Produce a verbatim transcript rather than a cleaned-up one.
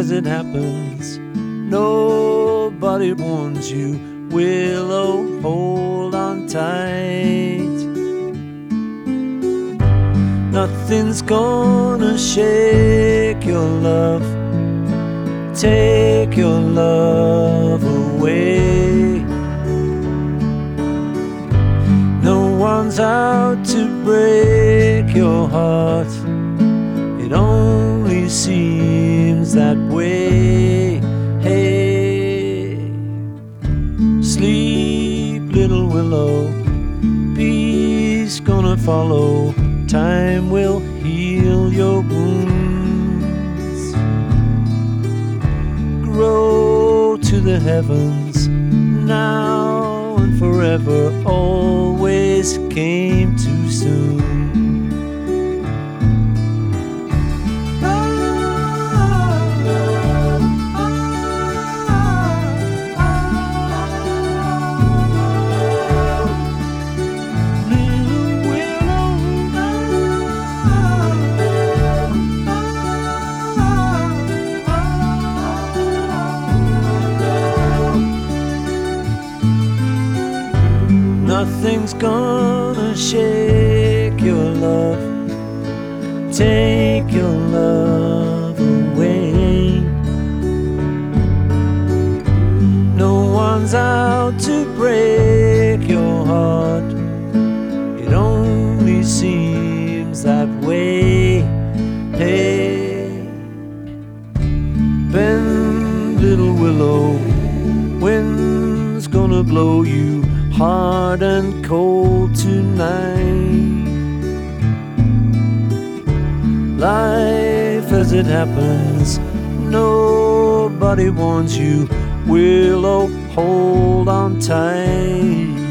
as it happens, nobody warns you. Willow, hold on tight. Nothing's gonna shake your love, take your love away. No one's out to break your heart, it only seems that way. Hey, sleep, little willow, peace gonna follow. Time will heal your wounds. Grow to the heavens, now and forever, always came too soon. Nothing's gonna shake your love, take your love away. No one's out to break your heart, it only seems that way. Hey, bend, little willow, wind's gonna blow you hard and cold tonight. Life as it happens, nobody warns you. Willow, hold on tight.